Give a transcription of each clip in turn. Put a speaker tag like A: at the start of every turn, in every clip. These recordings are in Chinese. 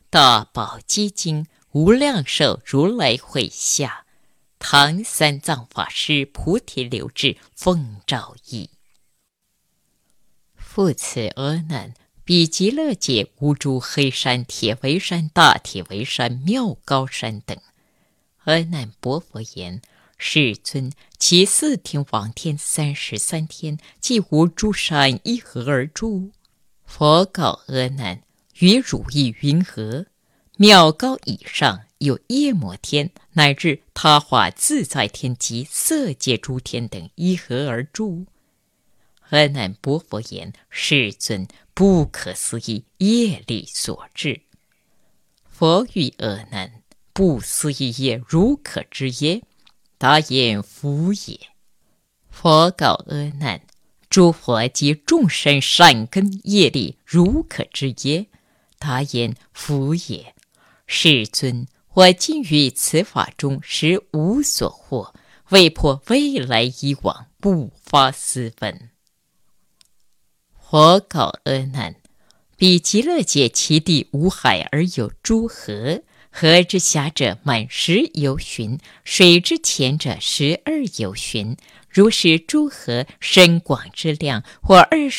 A: 大宝积经，无量寿如来会下，唐三藏法师菩提留至，奉诏译。复此阿难，彼极乐界无诸黑山、铁围山、大铁围山、妙高山等。阿难薄佛言：世尊，其四天王天33天，既无诸山一合而住。佛告阿难：于汝意云何？妙高以上有夜摩天，乃至他化自在天及色界诸天等一合而住。阿难薄佛言：世尊，不可思议，业力所致。佛语阿难：不思议业，如可知耶？答言：夫也。佛告阿难：诸佛及众生善根业力，如可知耶？答言：夫也。世尊，我今于此法中实无所获，为破未来以往，不发思问。佛告阿难：彼极乐界其地无海而有诸河，河之下者满10由旬，水之前者12由旬。如是诸河深广之量，或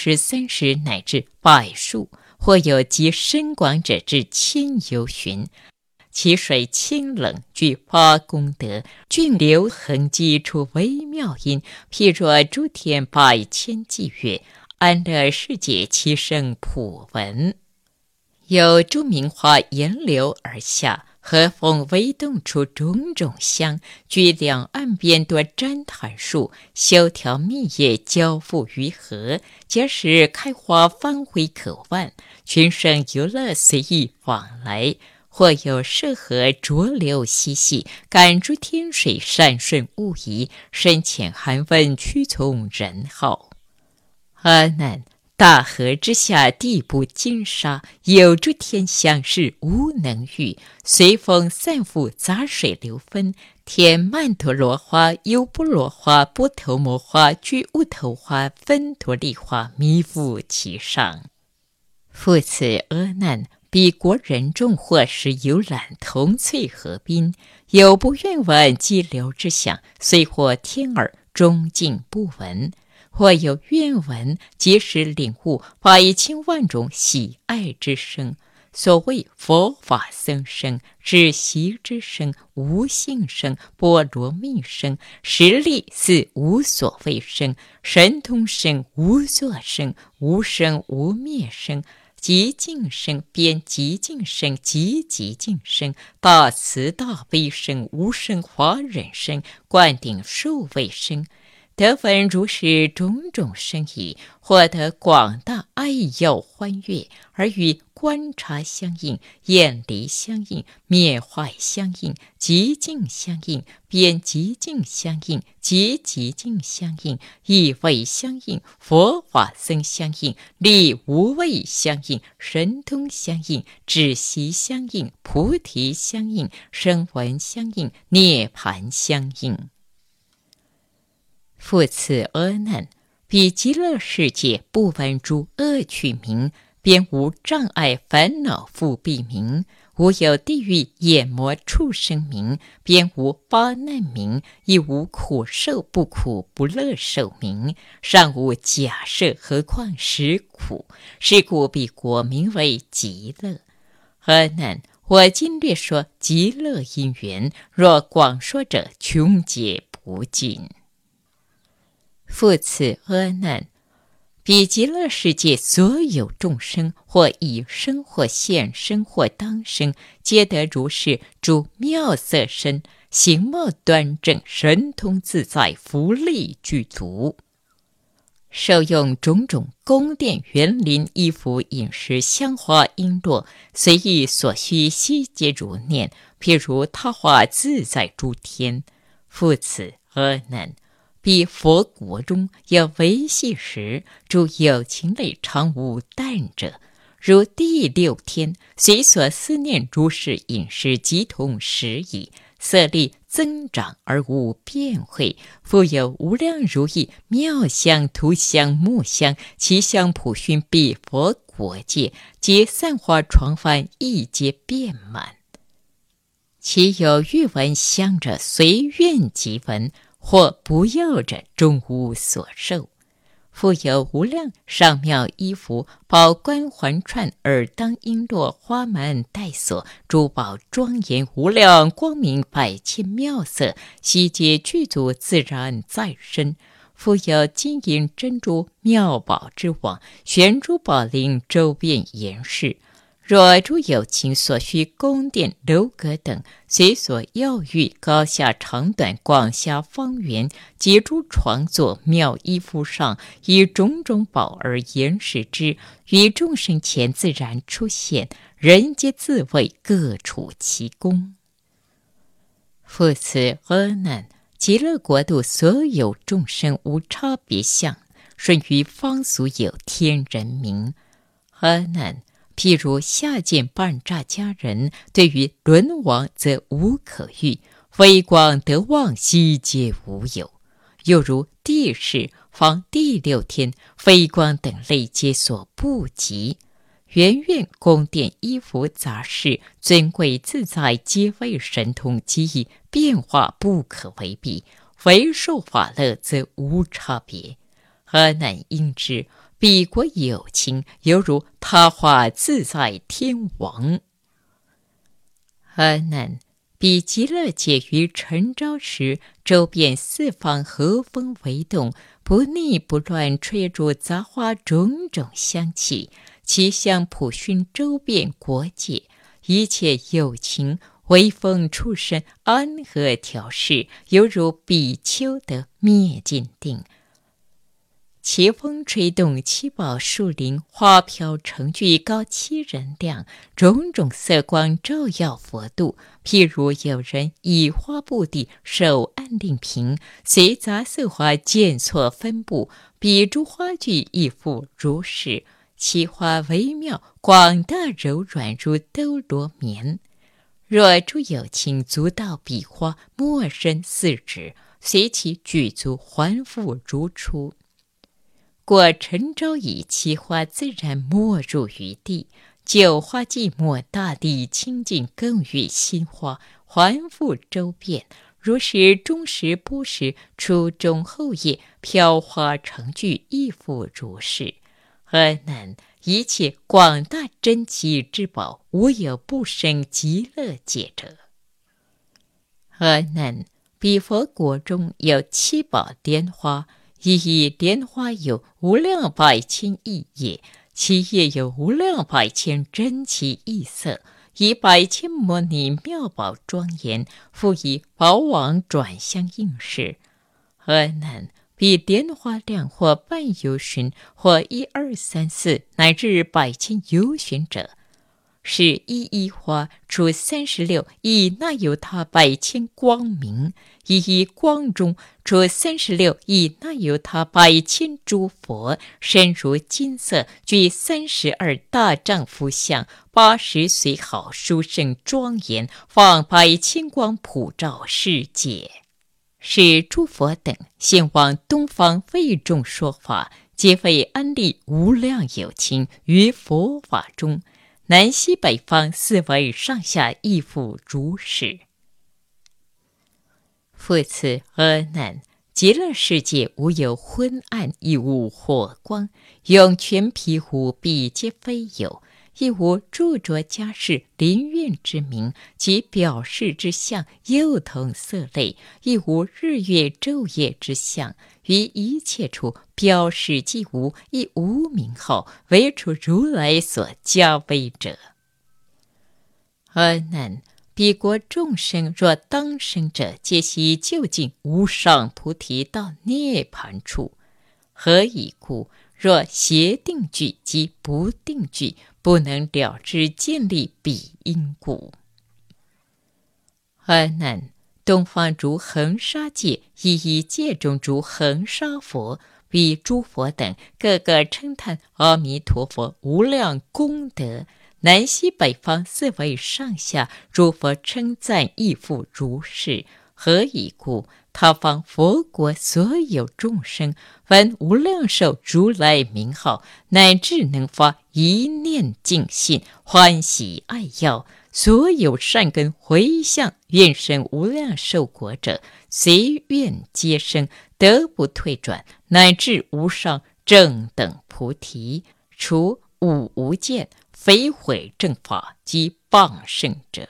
A: 20、30乃至100数，或有极深广者至1000由旬。其水清冷，具发功德，峻流恒积，出微妙音，譬若诸天100千计月，安乐世界其声普闻。有诸名花沿流而下，和风微动出种种香，居两岸边多旃檀树，修条密叶交付于河，皆是开花芳辉可万，群生游乐随意往来。或有涉河浊流嬉戏，感诸天水善顺物宜，深浅寒温屈从人好。阿难，大河之下地不金沙，有诸天相是无能遇，随风散覆杂水流分，天曼陀罗花、优波罗花、波头摩花、居乌头花、芬陀利花弥覆其上。复此阿难，彼国人众或时游览铜翠河滨，有不愿闻激流之响，虽获天耳，终竟不闻；或有愿闻，即时领悟100,000万种喜爱之声。所谓佛法僧声、止息之声、无性声、波罗蜜声、实力似无所谓声、神通声、无作声、无生无灭声、极静声、边极静声、极极静声、大慈大悲声、无生华忍声、灌顶受位声，得闻如是种种声已，获得广大爱要欢悦，而与观察相应、厌离相应、灭坏相应、极静相应、边极静相应、极极静相应、意味相应、佛法僧相应、力无畏相应、神通相应、止息相应、菩提相应、声闻相应、涅盘相应。复此阿难，彼极乐世界不闻诸恶趣名，便无障碍烦恼覆蔽名，无有地狱眼魔畜生名，便无八难名，亦无苦受不苦不乐受名，尚无假设，何况实苦。是故彼国名为极乐。阿难，我今略说极乐因缘，若广说者，穷解不尽。复此阿难，彼极乐世界所有众生，或已生，或现生，或当生，皆得如是诸妙色身，形貌端正，神通自在，福利具足，受用种种宫殿园林衣服饮食香花璎珞，随意所需悉皆如念，譬如他化自在诸天。复此阿难，彼佛国中有维系时，诸有情类常无淡者，如第6天，随所思念如是饮食即同时矣。 色力增长而无变会，复有无量如意妙相、图相、目相、其相普熏彼佛国界，皆散花床幡，一皆遍满。其有欲闻香者，随愿即闻；或不要者，终无所受。复有无量上妙衣服、宝冠环串、耳当璎珞、花满带锁、珠宝庄严无量光明百千妙色，悉皆具足自然在身。复有金银珍珠妙宝之网，悬珠宝铃周遍严饰。若诸有情所需宫殿楼阁等，随所要欲，高下长短，广狭方圆，皆诸床座妙衣服上，以种种宝而严饰之，于众生前自然出现，人皆自谓各处其功。复此阿难，极乐国度所有众生无差别相，顺于方俗有天人名。阿难，譬如下贱半诈家人，对于轮王则无可欲，微光得望悉皆无有。又如地势、方第六天，飞光等类皆所不及。园院、宫殿、衣服、杂事，尊贵自在，皆为神通机异，变化不可为比。唯受法乐，则无差别。阿难应知，彼国有情，犹如他化自在天王。阿难，彼极乐界于晨朝时，周遍四方，和风为动，不逆不乱，吹入杂花种种香气，其香普熏周遍国界，一切有情微风出身，安和调适，犹如比丘得灭尽定。其风吹动七宝树林，花飘成聚，高7人量，种种色光照耀佛度。譬如有人以花布地，手按令瓶，随杂色花渐错分布，彼诸花具亦复如是。其花微妙，广大柔软，如兜罗棉。若诸有情足到彼花，没身4指，随其举足还复如初。过晨朝已，其花自然没入于地，九花寂寞，大地清净，更遇新花，还复周遍。如是终时不时，初中后夜，飘花成聚，亦复如是。阿难，一切广大珍奇之宝，无有不生极乐界者。阿难，彼佛国中有7宝莲花，一莲花有无量百千亿叶，其叶有无量百千珍奇异色，以百千摩尼妙宝庄严，复以宝网转相应饰。阿难，彼莲花量或半由旬，或1、2、3、4，乃至百千由旬者，是一一花出36亿那由他百千光明，一光中出36亿那由他百千诸佛，身如金色，具32大丈夫相，80随好殊胜庄严，放百千光普照世界。是诸佛等现往东方为众说法，皆为安利无量有情于佛法中，南西北方4维上下亦复如是。复次阿难，极乐世界无有昏暗，亦无火光，涌泉毗湖，彼皆非有，亦无著着家室林苑之名及表示之相，幼童色类，亦无日月昼夜之相，于一切处表示既无，亦无名号，唯除如来所加微者。阿难，彼国众生若当生者，皆悉究竟无上菩提道涅盘处。何以故？若邪定具及不定具，不能了知建立彼因故。阿难，东方如恒沙界，一一界中诸恒沙佛， 与诸佛等个个称叹阿弥陀佛无量功德。南西北方四维上下诸佛称赞亦复如是。何以故？他方佛国所有众生闻无量寿如来名号，乃至能发一念净信，欢喜爱要，所有善根回向愿生无量寿国者，随愿皆生，得不退转，乃至无上正等菩提，除五无间，非毁正法及谤圣者。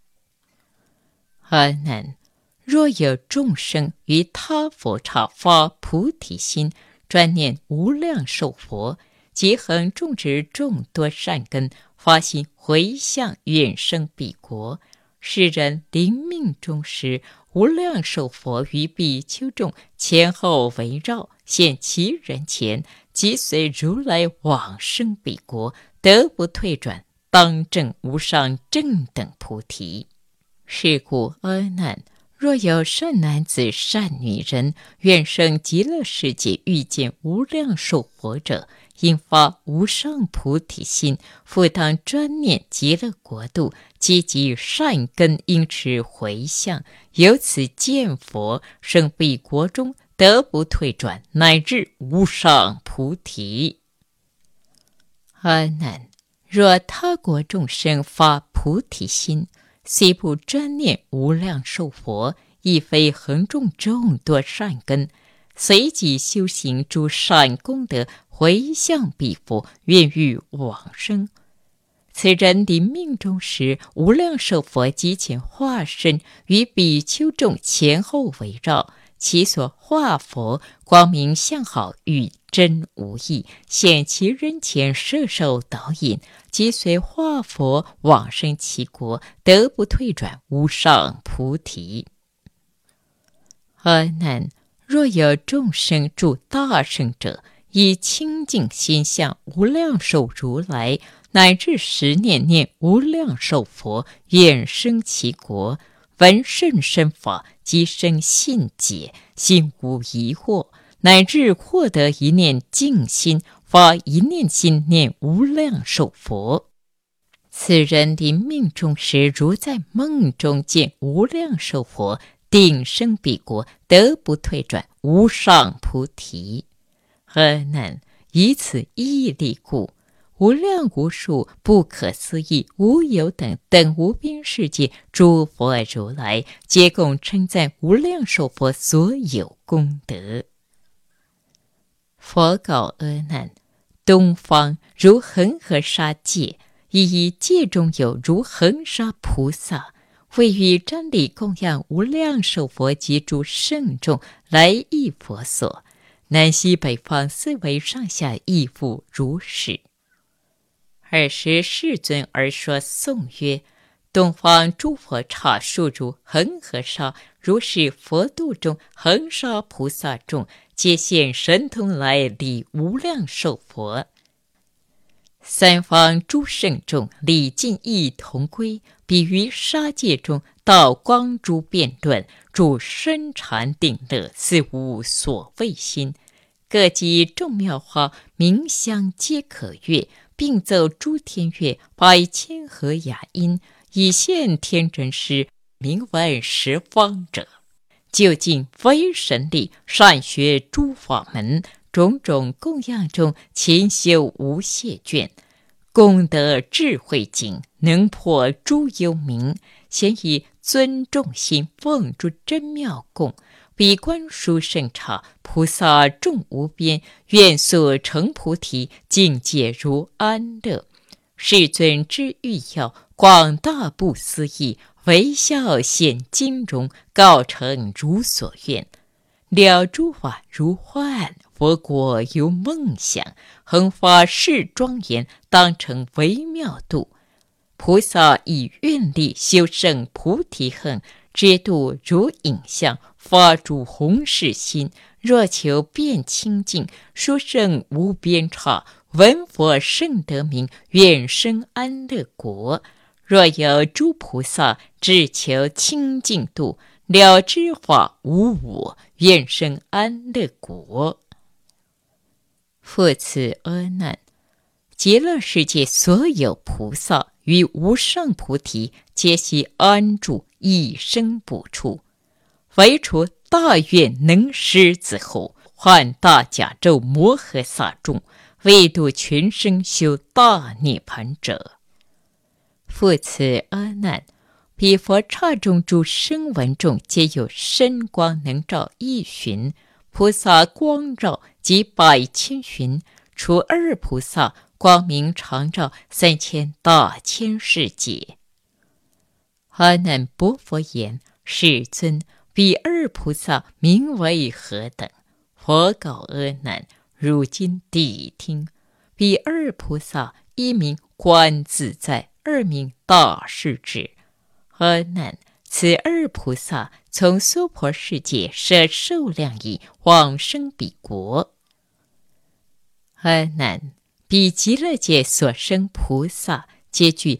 A: 阿难，若有众生于他佛刹发菩提心，专念无量寿佛，即恒种植众多善根，发心回向愿生彼国。世人临命终时，无量寿佛于比丘众前后围绕，现其人前，即随如来往生彼国，得不退转，当证无上正等菩提。是故阿难，若有善男子善女人，愿生极乐世界遇见无量寿佛者，应发无上菩提心，复当专念极乐国度，积集善根，应持回向，由此见佛，生彼国中，得不退转，乃至无上菩提。阿难，若他国众生发菩提心，虽不专念无量寿佛，亦非恒种众多善根，随即修行诸善功德，回向彼佛，愿欲往生。此人临命终时，无量寿佛即前化身，于比丘众前后围绕，其所化佛光明相好，与真无异，现其人前摄受导引，即随化佛往生其国，得不退转，无上菩提。阿难，若有众生住大圣者，以清净心向无量寿如来，乃至十念念无量寿佛，愿生其国，闻甚深法，即生信解，心无疑惑，乃至获得一念净心，发一念心念无量寿佛。此人临命终时，如在梦中见无量寿佛，定生彼国，得不退转，无上菩提。阿难，以此义力故，无量无数不可思议无有等无边世界诸佛如来，皆共称赞无量寿佛所有功德。佛告阿难，东方如恒河沙界，以界中有如恒沙菩萨，为于瞻礼供养无量寿佛及诸圣众，来诣佛所。南西北方四维上下亦复如是。尔时世尊而说颂曰：东方诸佛刹数如恒河沙，如是佛度中恒沙菩萨众，皆现神通来礼无量寿佛。三方诸圣众礼尽亦同归，彼于沙界中道光诸辩论，住深禅定乐，似无所谓心。各集众妙花名香皆可悦，并奏诸天乐百千和雅音，以现天真师，名闻十方者。究竟非神力，善学诸法门，种种供养中，勤修无懈倦，功德智慧境，能破诸幽冥。先以尊重心，奉诸真妙供，彼观殊胜刹，菩萨众无边，愿所成菩提，境界如安乐。世尊之欲要，广大不思议，微笑显金容，告成如所愿。了诸法如幻，佛国犹梦想，恒发誓庄严，当成微妙度。菩萨以愿力修胜菩提恨，知度如影像，发诸弘誓心。若求变清净，殊胜无边刹，闻佛圣得名，愿生安乐国。若有诸菩萨只求清净度，了知法无我，愿生安乐国。 复次阿难，极乐世界所有菩萨与无上菩提，皆悉安住一生不出，唯除大愿能施子后，换大甲咒摩诃萨众，为度群生修大涅盘者。复次阿难，彼佛刹中诸声闻众，皆有身光能照一旬，菩萨光照及100,000旬，除二菩萨光明常照3000大千世界。阿难，薄佛言：世尊，彼二菩萨名为何等？佛告阿难：如今谛听。彼二菩萨，一名观自在，二名大势至。阿难，此二菩萨从娑婆世界摄受量已，往生彼国。阿难，彼极乐界所生菩萨，皆具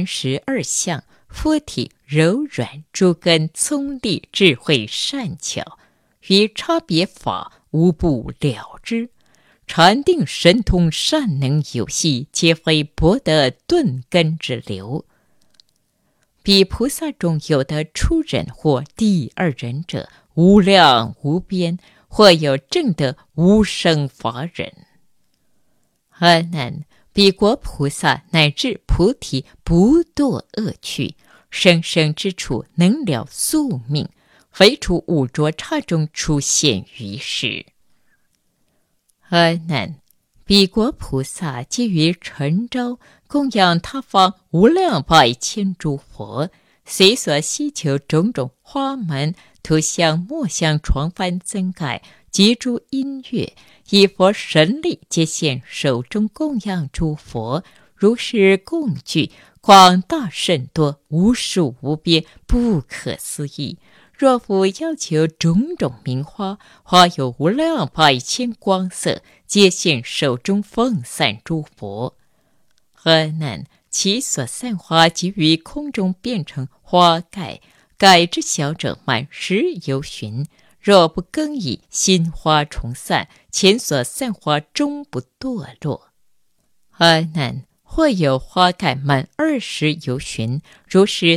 A: 32相，肤体柔软，诸根聪利，智慧善巧，于差别法无不了之，禅定神通善能有系，皆非薄得顿根之流。彼菩萨中有的初忍或第二忍者，无量无边，或有证得无生法忍。阿难，彼国菩萨乃至菩提不堕恶趣，生生之处能了宿命，非除五浊刹中出现于世。阿难，彼国菩萨皆于晨朝供养他方无量100,000诸佛，随所希求种种花门、图像、墨香、床幡、增盖及诸音乐，以佛神力皆现手中供养诸佛，如是供具广大甚多，无数无边，不可思议。若复要求种种名花，花有无量100,000光色，皆现手中奉散诸佛。阿难，其所散花即于空中变成花盖，盖之小者满10由旬。若不更以新花重散，前所散花终不堕落。阿难，或有花盖满20由旬，如是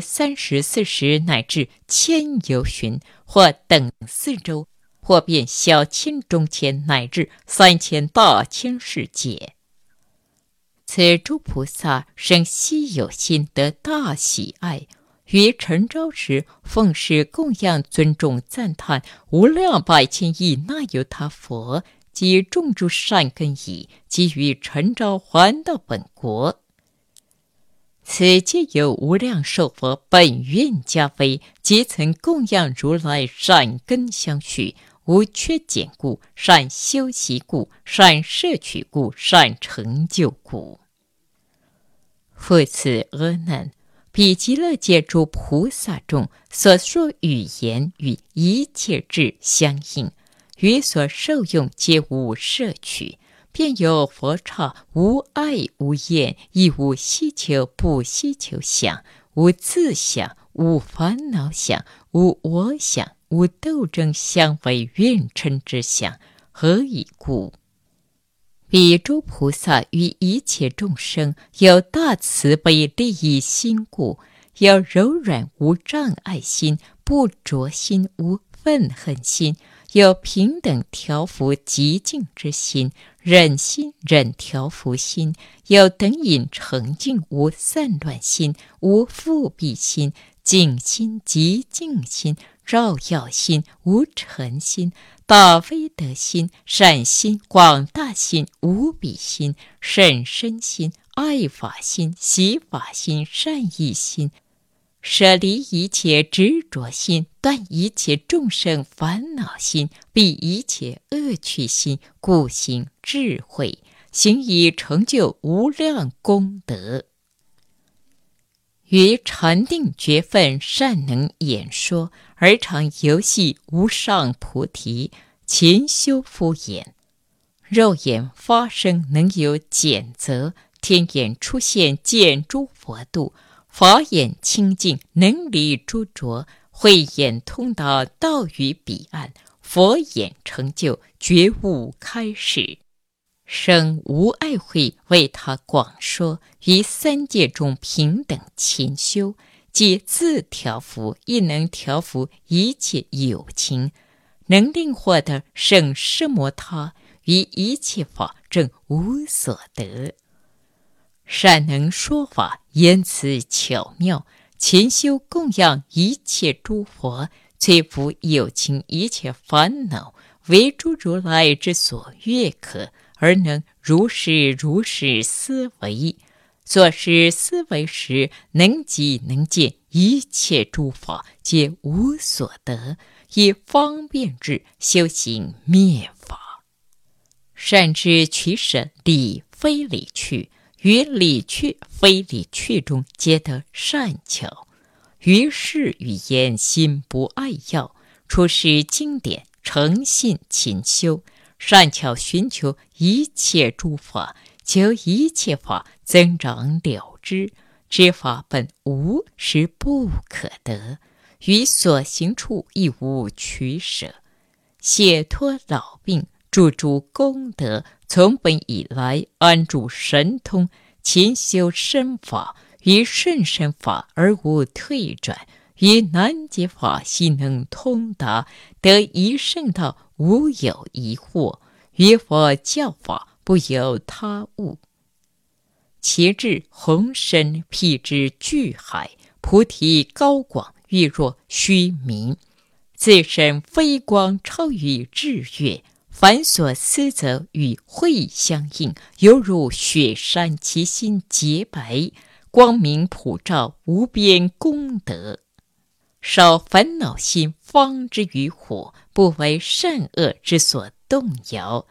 A: 30、40乃至1000由旬，或等4周，或变小千、中千乃至3000大千世界。此诸菩萨生希有心，得大喜爱，于晨朝时奉事供养尊重赞叹无量100,000亿那由他佛，及众诸善根已，即于晨朝还到本国。此皆有无量寿佛本愿加非，即曾供养如来善根相续，无缺减故，善修习故，善摄取故，善成就故。复次阿难，彼极乐界诸菩萨众所说语言与一切智相应，于所受用皆无摄取，便有佛刹无爱无厌，亦无希求不希求想，无自想，无烦恼想，无我想，无斗争相违怨嗔之想。何以故？彼诸菩萨于一切众生有大慈悲利益心故，有柔软无障碍心，不着心，无愤恨心，有平等调伏极静之心，忍心忍调伏心，有等引澄净无散乱心，无复蔽心，静心极静心，照耀心无尘心，大威德心，善心广大心，无比心，甚深心，爱法心，喜法心，善意心，舍离一切执着心，断一切众生烦恼心，避一切恶趣心，故行智慧，行以成就无量功德。于禅定觉分善能演说，而常游戏无上菩提，勤修敷衍。肉眼发生能有检则，天眼出现见诸佛度，法眼清净能离诸浊，慧眼通达道于彼岸，佛眼成就觉悟开示。 圣无碍会为他广说，于三界中平等勤修，即自调伏亦能调伏一切有情，能令获得圣奢摩他，于一切法正无所得。善能说法，言辞巧妙，勤修供养一切诸佛，摧伏有情一切烦恼，为诸如来之所悦可，而能如是思维。作是思维时，能即能见一切诸法皆无所得，以方便智修行灭法。善知取舍理非理趣，于理趣非理趣中皆得善巧。于是语言心不爱要，出示经典，诚信勤修，善巧寻求一切诸法，求一切法增长了知。知法本无，是不可得，于所行处亦无取舍。解脱老病，注诸功德，从本以来安住神通，勤修身法，于甚深法而无退转，于难解法悉能通达，得一圣道无有疑惑，于佛教法不有他物。其智宏深，辟之巨海，菩提高广，欲若须弥，自身飞光，超于日月，凡所思则与慧相应，犹如雪山，其心洁白，光明普照，无边功德。少烦恼心，方之于火，不为善恶之所动摇。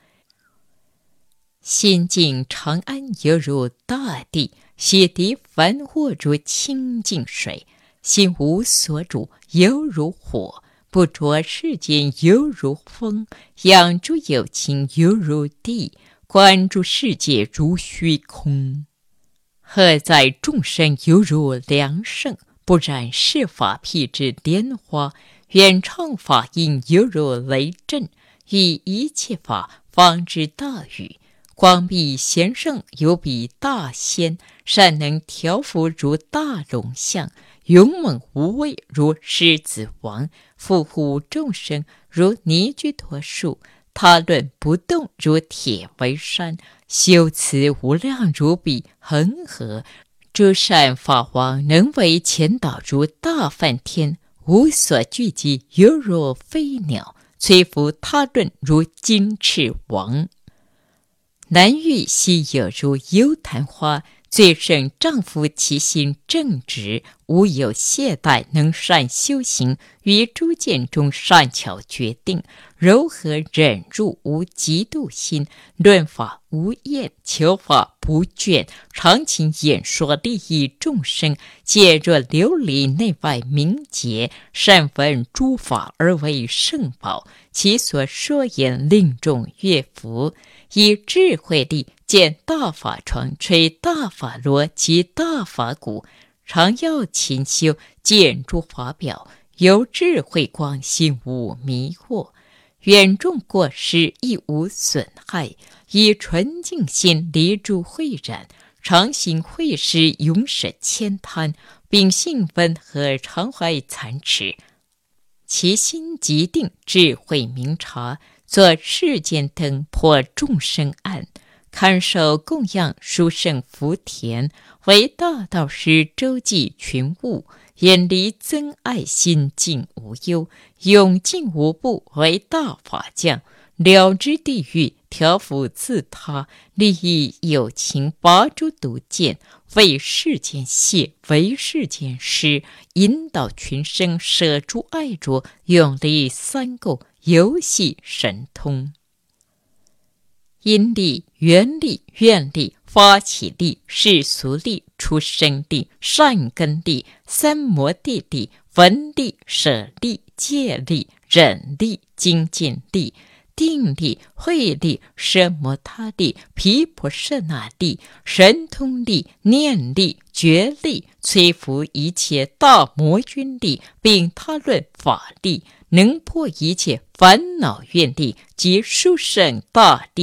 A: 心境常安，犹如大地，洗涤凡惑如清净水。心无所主，犹如火，不着世间，犹如风，养诸有情，犹如地，观诸世界如虚空。荷载众生，犹如良盛，不染世法，辟之莲花，远唱法音，犹如雷震，以一切法方之大语。光比贤圣，犹比大仙，善能调伏如大龙象，勇猛无畏如狮子王，护护众生如尼居陀树，他论不动如铁围山，修辞无量如比恒河。诸善法王能为前导如大梵天，无所聚集，犹如飞鸟，摧伏他论如金翅王。南域稀有如幽昙花，最胜丈夫其心正直，无有懈怠，能善修行，于诸见中善巧决定，柔和忍辱，无嫉妒心，论法无厌，求法不倦，常勤演说，利益众生，皆若琉璃内外明洁，善闻诸法而为圣宝，其所说言令众悦服。以智慧力见大法床，吹大法螺，及大法鼓，常要勤修，见诸法表，由智慧光，心无迷惑，远众过失亦无损害，以纯净心离诸秽染，常行慧施，永舍悭贪，秉性温和，常怀残持，其心极定，智慧明察，作世间灯，破众生暗，看守供养殊胜福田，为大道师周济群物，远离憎爱，心静无忧，永静无怖，为大法将，了知地狱，调伏自他，利益有情，拔诸毒箭，为世间谢，为世间施，引导群生，舍诸爱着，永离三垢，游戏神通。因力、缘力、愿力、发起力、世俗力、出生力、善根力、三摩地力、闻力、舍力、戒力、忍力、精进力、定力、慧力、奢摩他力、毗婆舍那力、神通力、念力、觉力、摧伏一切大魔君力，并他论法力，能破一切烦恼愿力及殊胜大力，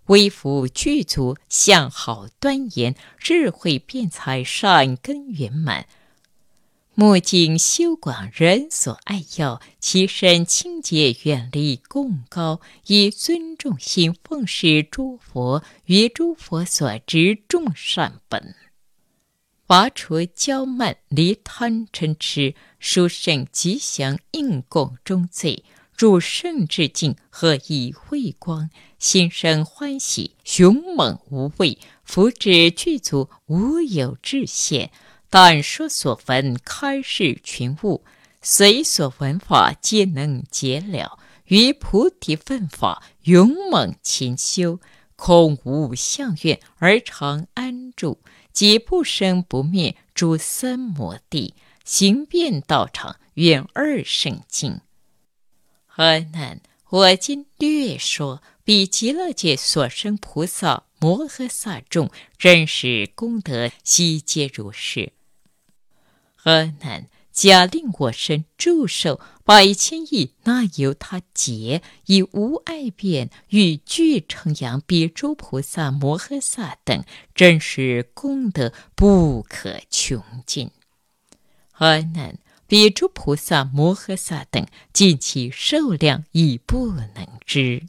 A: 为夫具足相好端严，智慧辩才，善根圆满。目镜修广，人所爱要，其身清洁，远离贡高，以尊重心奉事诸佛，于诸佛所知众善本。拔除骄慢，离贪嗔痴，殊胜吉祥，应供中罪，入圣智境，何以慧光，心生欢喜，勇猛无畏，福至具足，无有至现。但说所闻，开示群悟，随所闻法，皆能解了。于菩提分法，勇猛勤修，空无相愿，而常安住，即不生不灭，诸三摩地，行遍道场，远二圣境。阿难，我今略说彼极乐界所生菩萨摩诃萨众真实功德，悉皆如是。阿难，假令我身祝寿100,000亿那由他劫，以无碍辩，欲具称扬彼诸菩萨摩诃萨等真实功德，不可穷尽。阿难，彼诸菩萨摩诃萨等尽其寿量，已不能知。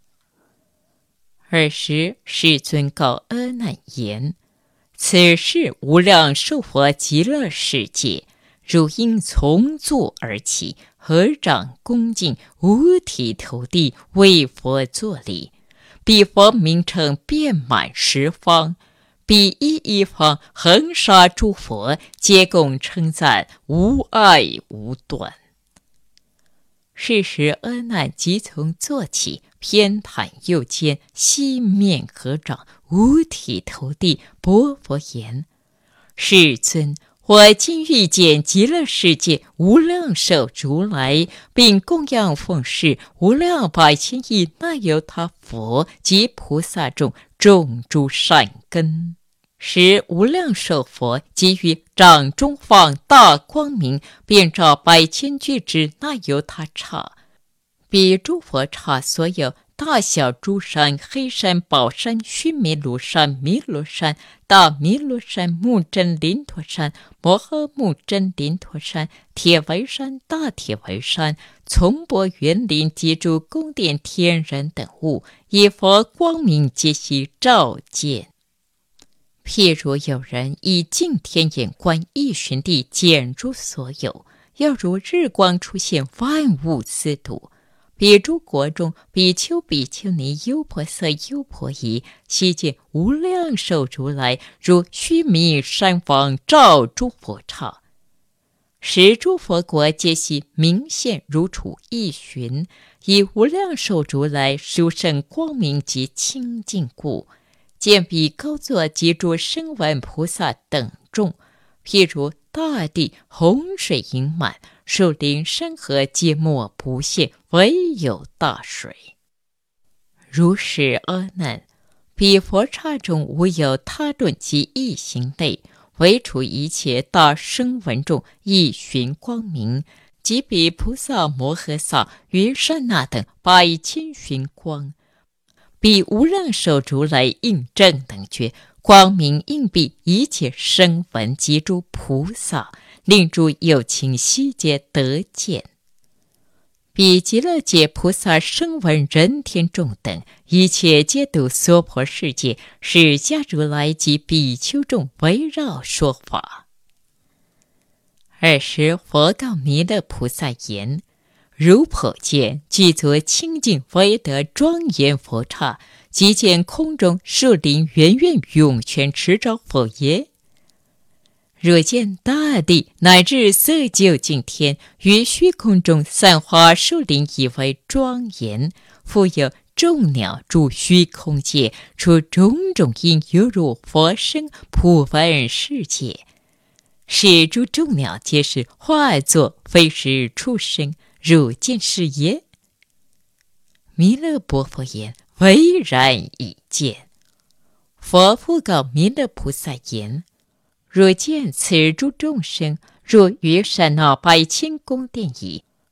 A: 尔时世尊告阿难言：此是无量寿佛极乐世界，汝应从座而起，合掌恭敬，五体投地，为佛作礼。彼佛名称遍满十方，彼一方恒沙诸佛，皆共称赞，无碍无断。是时阿难即从坐起，偏袒右肩，西面合掌，五体投地，薄佛言：世尊，我今欲见极乐世界无量寿如来，并供养奉事无量100,000亿那由他佛及菩萨众种诸善根。时无量寿佛即于掌中放大光明，遍照100,000俱胝那由他刹。彼诸佛刹所有大小诸山、黑山、宝山、须弥卢山、弥罗山、大弥罗山、目真林陀山、摩诃目真林陀山、铁围山、大铁围山、丛柏园林及诸宫殿天人等物，以佛光明皆悉照见。譬如有人以净天眼观一旬地，见诸所有，要如日光出现，万物司睹。彼诸国中，比丘、比丘尼、优婆塞、优婆夷，悉见无量寿如来，如须弥山方照诸佛刹。时诸佛国皆悉明现如处一旬，以无量寿如来殊胜光明及清净故，见彼高座及诸声闻菩萨等众，譬如大地洪水盈满，树林山河皆没不现，唯有大水。如是阿难，彼佛刹中无有他顿及异行类，唯除一切大声闻众一寻光明，即彼菩萨摩诃萨于刹那等100,000寻光。彼无量寿如来应正等觉，光明应蔽一切声闻及诸菩萨，令诸有情悉皆得见。彼极乐界菩萨声闻人天众等，一切皆度娑婆世界，释迦如来及比丘众围绕说法。尔时佛告弥勒菩萨言：如否见具足清净威德庄严佛刹，即见空中树林源源涌泉池沼否耶？若见大地乃至色究竟天于虚空中散花树林，以为庄严，复有众鸟住虚空界，出种种因，犹如佛身普闻世界。是诸众鸟皆是化作非是畜生，汝见是耶？弥勒薄佛言：唯然已见。佛复告弥勒菩萨言：若见此诸众生，若于刹那100,000宫殿矣，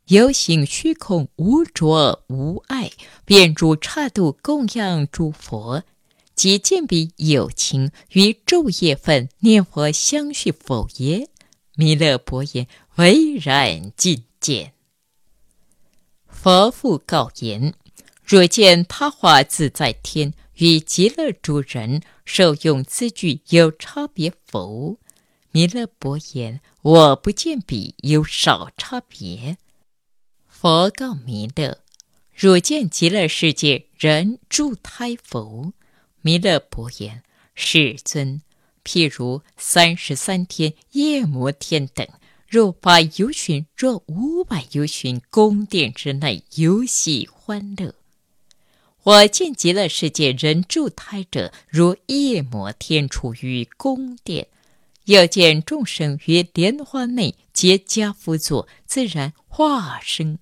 A: 有形虚空，无着无碍，便诸刹度供养诸佛，即见彼有情与昼夜分念佛相续否耶？弥勒伯言：唯然尽见。佛复告言：若见他化自在天与极乐诸人受用资具有差别否？弥勒伯言：我不见彼有少差别。佛告弥勒：汝见极乐世界人住胎否？弥勒伯言：世尊，譬如33天夜摩天等，若8由旬，若500由旬，宫殿之内游戏欢乐。我见极乐世界人住胎者，如夜摩天处于宫殿，又见众生于莲花内皆跏趺坐，自然化生。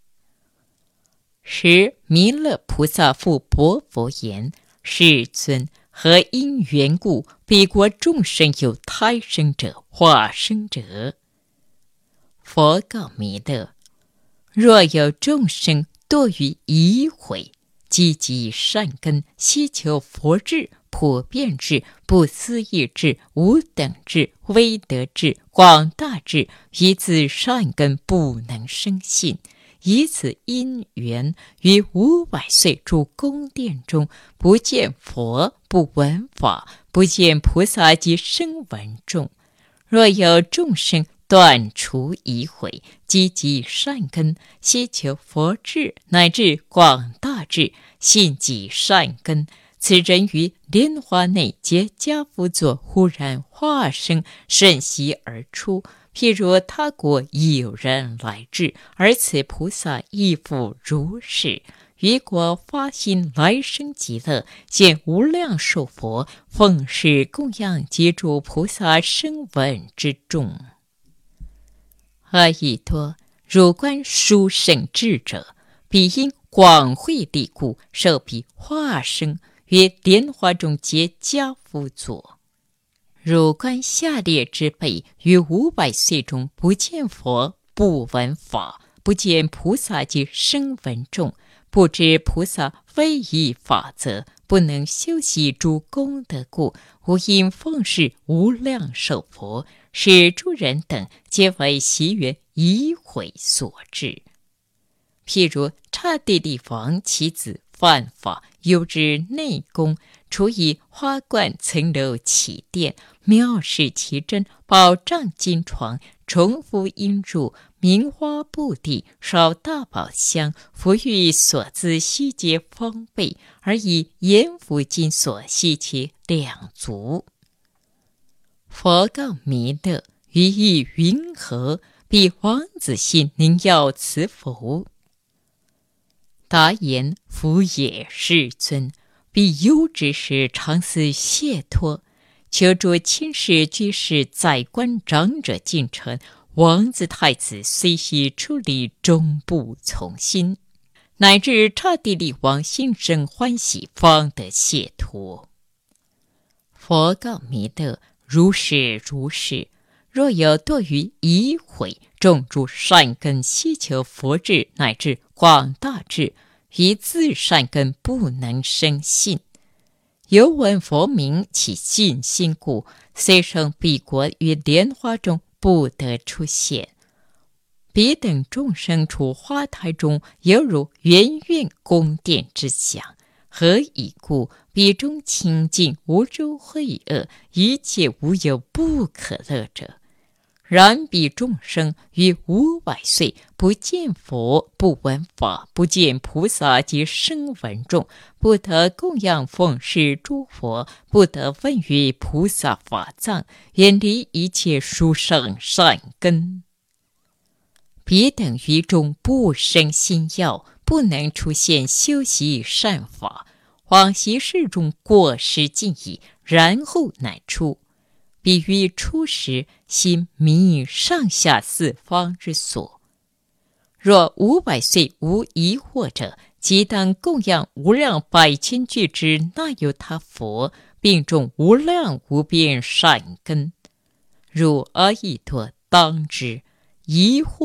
A: 时弥勒菩萨复薄佛言：世尊，何因缘故，彼国众生有胎生者、化生者？佛告弥勒：若有众生堕于疑毁，积极善根，希求佛智、普遍智、不思议智、无等智、威德智、广大智，以此善根不能生信，以此因缘，于500岁住宫殿中，不见佛，不闻法，不见菩萨及声闻众。若有众生断除疑毁，积极善根，希求佛智乃至广大智，信己善根，此人于莲花内皆跏趺坐，忽然化生，甚息而出。譬如他国有人来至，而此菩萨亦复如是。于国发心来生极乐，现无量寿佛，奉事供养及诸菩萨声闻之众。阿逸多，汝观殊胜智者，彼因广慧力故，受彼化生，于莲花中皆跏趺坐。汝观下列之辈，于500岁中不见佛，不闻法，不见菩萨及声闻众，不知菩萨威仪法则，不能修习诸功德故，无因奉事无量寿佛，使诸人等皆为习缘疑毁所致。譬如刹帝利王其子犯法，有之内宫，除以花冠层楼起殿，妙视其真，宝帐金床，重复音柱，名花布地，烧大宝香，服玉所资悉皆丰备，而以阎浮金所系其两足。佛告弥勒：于意云何？彼王子心宁要此否？答言：夫也，世尊。彼忧之时，常思解脱，求诸亲士、居士、宰官、长者进城，王子太子虽悉处理，终不从心，乃至刹帝利王心生欢喜，方得解脱。佛告弥勒：如是如是。若有堕于疑毁，种诸善根，希求佛智乃至广大智，于自善根不能生信，犹闻佛名，其信心故，虽生彼国于莲花中，不得出现。彼等众生处花胎中，犹如圆运宫殿之想。何以故？彼中清净，无诸秽恶，一切无有不可乐者。然彼众生于500岁，不见佛，不闻法，不见菩萨及声闻众，不得供养奉事诸佛，不得问于菩萨法藏，远离一切殊胜善根。彼等于中不生心要，不能出现修习善法，往昔世中过失尽矣，然后乃出。彼于初时，心迷上下四方之所。若500岁无疑惑者，即当供养无量百千俱之那由他佛，并种无量无边善根。如阿逸多当知，疑惑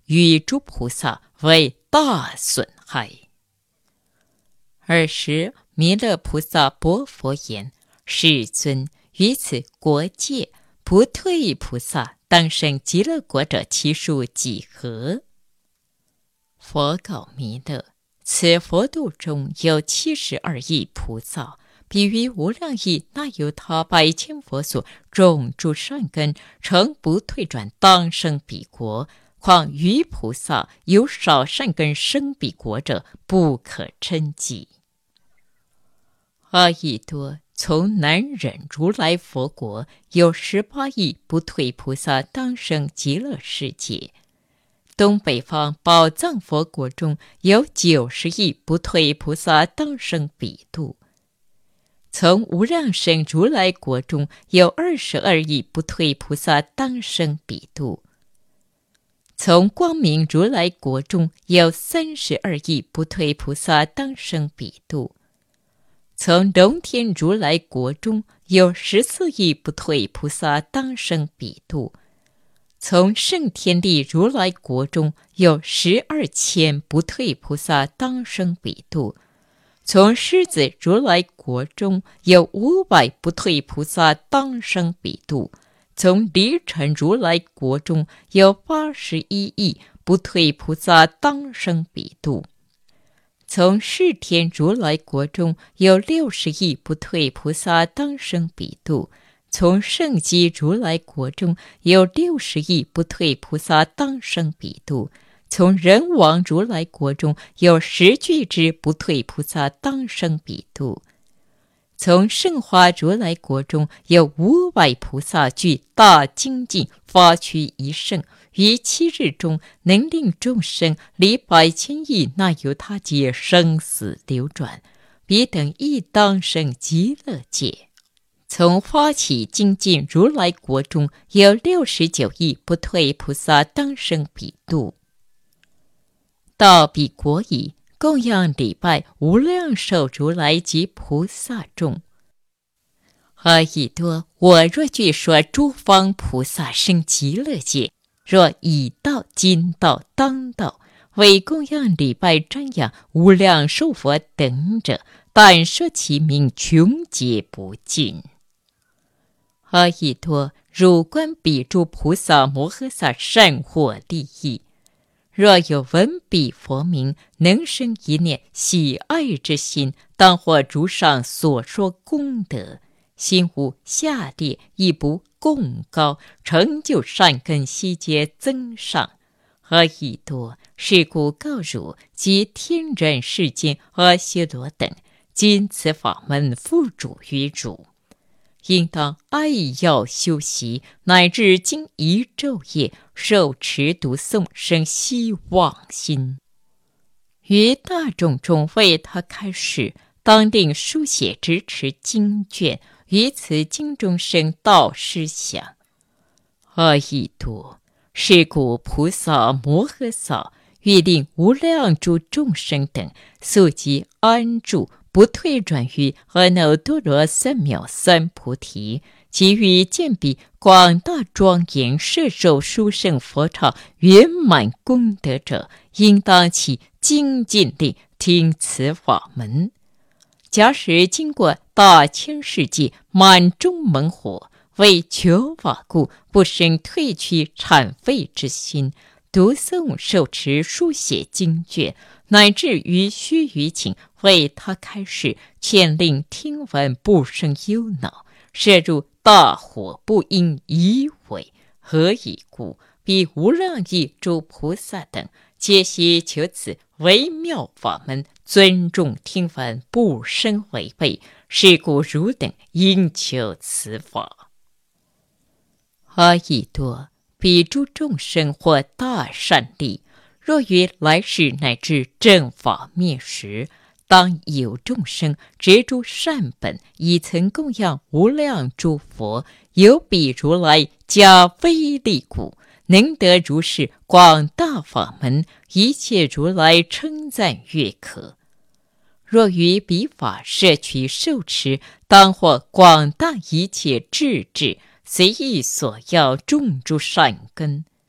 A: 与诸菩萨为大损害。尔时弥勒菩萨薄佛言：世尊，于此国界，不退菩萨当生极乐国者其数几何？佛告弥勒：此佛度中有72亿菩萨，比于无量亿那由他百千佛所种诸善根，诚不退转当生彼国。况于菩萨有少善根生彼国者，不可称计。阿逸多，从南忍如来佛国有18亿不退菩萨当生极乐世界。东北方宝藏佛国中有90亿不退菩萨当生彼度。从无量生如来国中有22亿不退菩萨当生彼度。从光明如来国中有32亿不退菩萨当生彼度。从龙天如来国中有14亿不退菩萨当生彼度。从圣天地如来国中有12千不退菩萨当生彼度。从狮子如来国中有500不退菩萨当生彼度。从离尘如来国中有81亿不退菩萨当生彼度。从世天如来国中有60亿不退菩萨当生彼度。从圣基如来国中有60亿不退菩萨当生彼度。从人王如来国中有10俱之不退菩萨当生彼度。从圣华如来国中有500菩萨具大精进发趋一圣，于7日中能令众生离百千亿那由他界生死流转，彼等亦当生极乐界。从发起精进如来国中有69亿不退菩萨当生彼度。到彼国已，供养礼拜无量寿如来及菩萨众。阿逸多，我若据说诸方菩萨生极乐界，若以道、今道、当道，为供养礼拜瞻仰无量寿佛等者，但说其名穷劫不尽。阿逸多，汝观彼诸菩萨摩诃萨善获利益。若有闻彼佛名，能生一念喜爱之心，当获如上所说功德。心无下劣，亦不共高，成就善根悉皆增上。阿逸多，是故告汝及天人世间阿修罗等，今此法门付嘱于汝，应当爱要修习，乃至今一昼夜受持读诵，生希望心。于大众中为他开示，当令书写直持经卷，于此经中生道思想。阿逸多，是故菩萨摩诃萨欲令无量诸众生等速即安住，不退转于阿耨多罗三藐三菩提，即欲见彼广大庄严摄受殊胜佛刹圆满功德者，应当起精进力听此法门。假使经过大千世界满中猛火，为求法故，不生退去阐废之心，读诵受持书写经卷，乃至于须臾请为他开示，劝令听闻不生忧恼，摄入大火不应疑毁。何以故？彼无量亿诸菩萨等，皆悉求此微妙法门，尊重听闻，不生违背。是故汝等应求此法。阿逸多，彼诸众生获大善利，若于来世乃至正法灭时，当有众生执诸善本，以曾供养无量诸佛，有彼如来加威力故，能得如是广大法门，一切如来称赞悦可。若于彼法摄取受持，当获广大一切智智，随意所要种诸善根。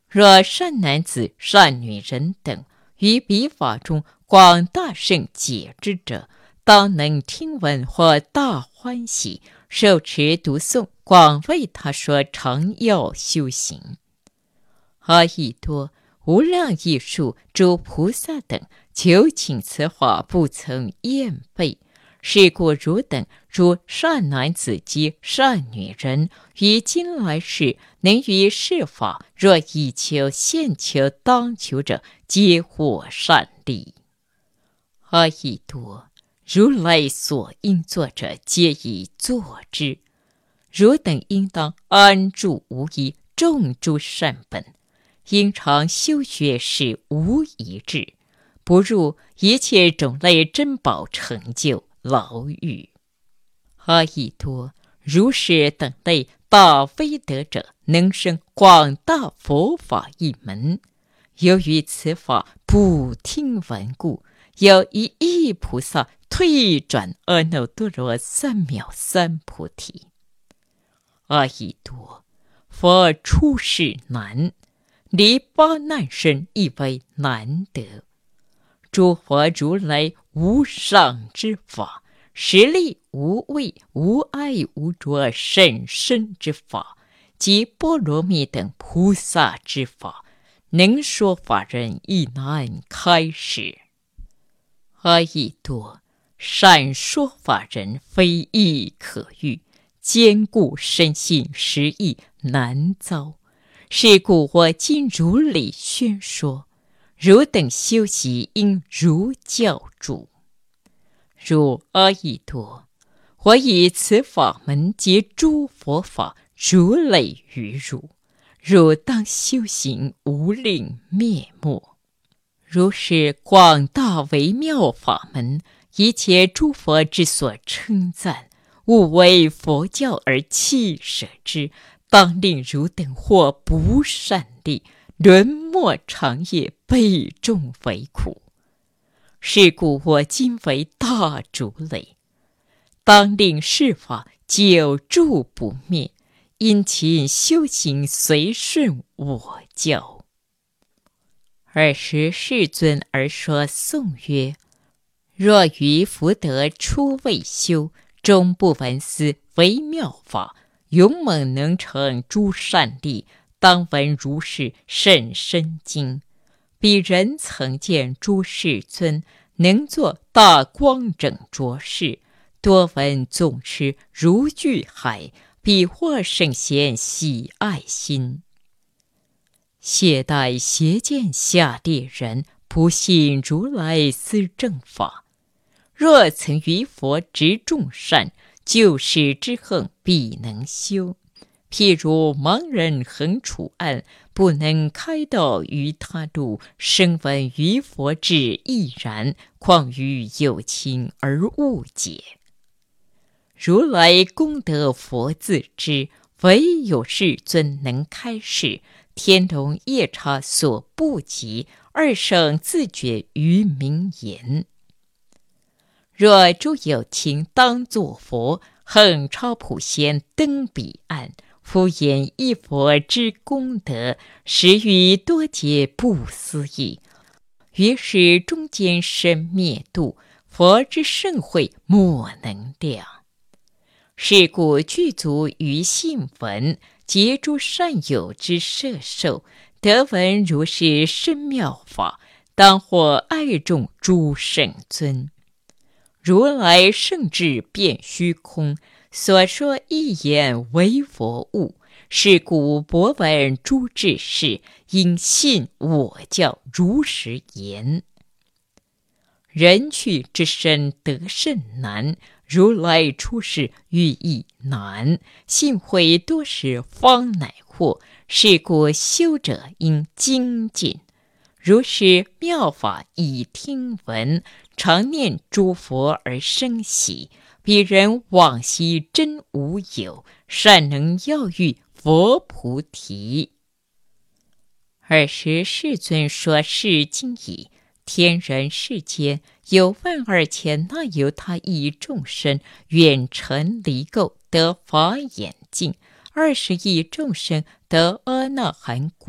A: 若善男子、善女人等于彼法中广大圣解之者，当能听闻或大欢喜，受持读诵，广为他说常要修行。阿逸多、无量艺术诸菩萨等，求请此法不曾厌备。是故汝等如善男子及善女人，于今来世能于是法，若以求、现求、当求者，皆获善利。阿逸多，如来所应作者，皆已作之。汝等应当安住无疑，种诸善本，应常修学，使无一智，不入一切种类珍宝成就牢狱。阿逸多，如是等类大威德者，能生广大佛法一门。由于此法不听闻故，有一亿菩萨退转阿耨多罗三藐三菩提。阿逸多，佛出世难，离八难身亦为难得。诸佛如来无上之法，实力无畏、无碍、无着甚深之法，及波罗蜜等菩萨之法，能说法人亦难开示。阿逸多，善说法人非易可遇，坚固深信实亦难遭。是故我今如理宣说，汝等修习应如教主。汝阿逸多，我以此法门及诸佛法如累于汝，汝当修行，无令灭没。如是广大微妙法门，一切诸佛之所称赞，勿为佛教而弃舍之，当令汝等获不善利，沦没长夜，倍重为苦。是故我今为大主累，当令是法久住不灭，因勤修行，随顺我教。尔时世尊而说颂曰：若于福德初未修，终不闻思微妙法，勇猛能成诸善利，当闻如是甚深经。彼人曾见诸世尊能作大光整浊世，多闻总持如巨海，彼获圣贤喜爱心。懈怠邪见下列人，不信如来思正法。若曾于佛执众善，救世之横必能修。譬如盲人横处暗，不能开道于他路，声闻于佛智亦然，况于有情而误解。如来功德佛自知，唯有世尊能开示，天龙夜叉所不及，二圣自觉于明言。若诸有情当作佛，横超普贤登彼岸，敷衍一佛之功德，实于多劫不思议。于是中间生灭度，佛之盛会莫能量。是故具足于信闻，及诸善友之摄受，得闻如是深妙法，当获爱众诸圣尊。如来圣智遍虚空，所说一言为佛物。是故博闻诸智士，应信我教如实言。人去之身得甚难，如来出世欲亦难，幸会多时方乃获。是故修者应精进，如是妙法已听闻，常念诸佛而生喜。彼人往昔真无有，善能要遇佛菩提。尔时世尊说是经已，天人世间有12000那由他亿众生，远尘离垢，得法眼净；20亿众生得阿那含果，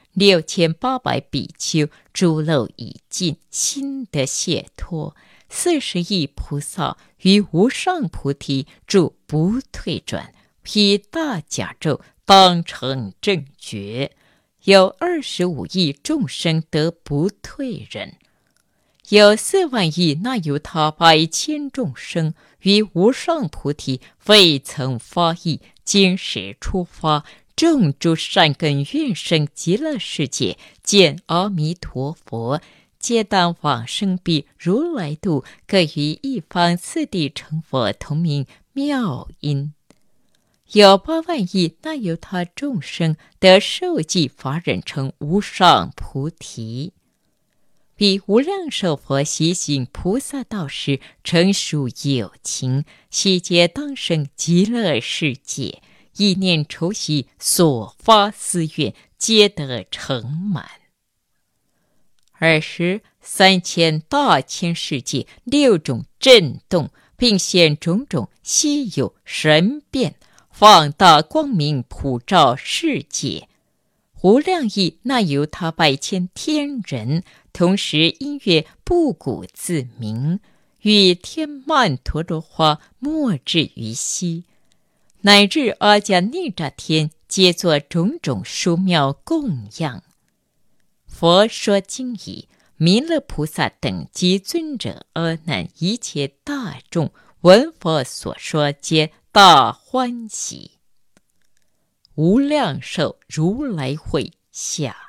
A: 6800比丘，诸漏已尽，心得解脱。40亿菩萨于无上菩提住不退转，披大甲胄，当成正觉。有25亿众生得不退忍。有4万亿那由他百千众生于无上菩提未曾发意，今时出发，众诸善根愿生极乐世界，见阿弥陀佛，皆当往生彼如来度，各于一方四地成佛，同名妙音。有8万亿那由他众生得受记法忍成无上菩提。彼无量寿佛习行菩萨道时，成熟有情，悉皆当生极乐世界，意念酬习，所发思愿，皆得成满。23,000大千世界6种震动，并现种种稀有神变，放大光明，普照世界。无量亿那由他百千天人，同时音乐不鼓自鸣，与天曼陀罗花莫至于悉，乃至阿迦尼吒天，皆作种种殊妙供养。佛说经已，弥勒菩萨等及尊者阿难一切大众闻佛所说，皆大欢喜。无量寿如来会下。